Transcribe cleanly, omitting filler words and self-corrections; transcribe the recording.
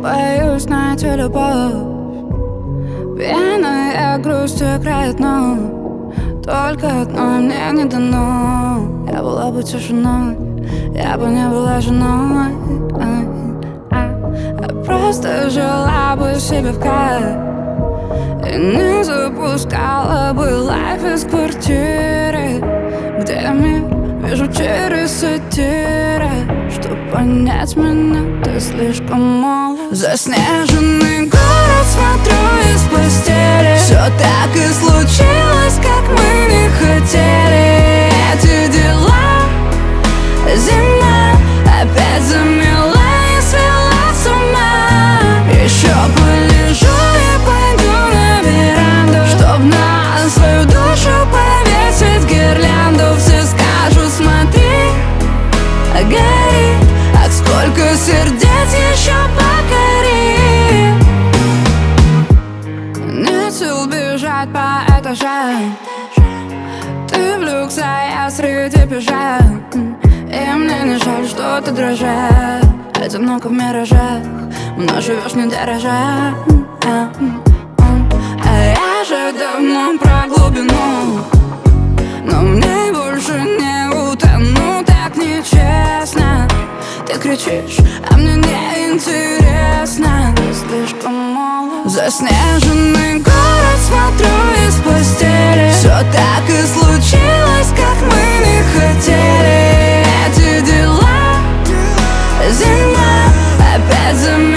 боюсь найти любовь. Пьяная грусть играет, но только одной мне не дано. Я была бы тишиной, я бы не была женой. Я просто жила бы себе в кайф и не запускала бы лайф из квартиры, где я мир вижу через сатиры. Чтоб понять меня, ты слишком молод. Заснеженный город смотрю из постели. Все так и случилось, как мы не хотели. Эти дела, зима опять замела и свела с ума. Еще полежу и пойду на веранду, чтоб на свою душу повесить гирлянду. Все скажут: смотри, горит, а сколько сердец еще покорит. Нет сил бежать по этажам. Ты в люксе, а я среди пижам. И мне не жаль, что ты дрожишь. Одиноко в миражах, мной живешь не дорожа. А я же давно про глубину, но мне больше не утону. Так нечестно. Ты кричишь, а мне не интересно. Ты слишком молод. Заснеженный город смотрю из постели. Все так и случилось, как мы не хотели. Эти дела, зима опять замела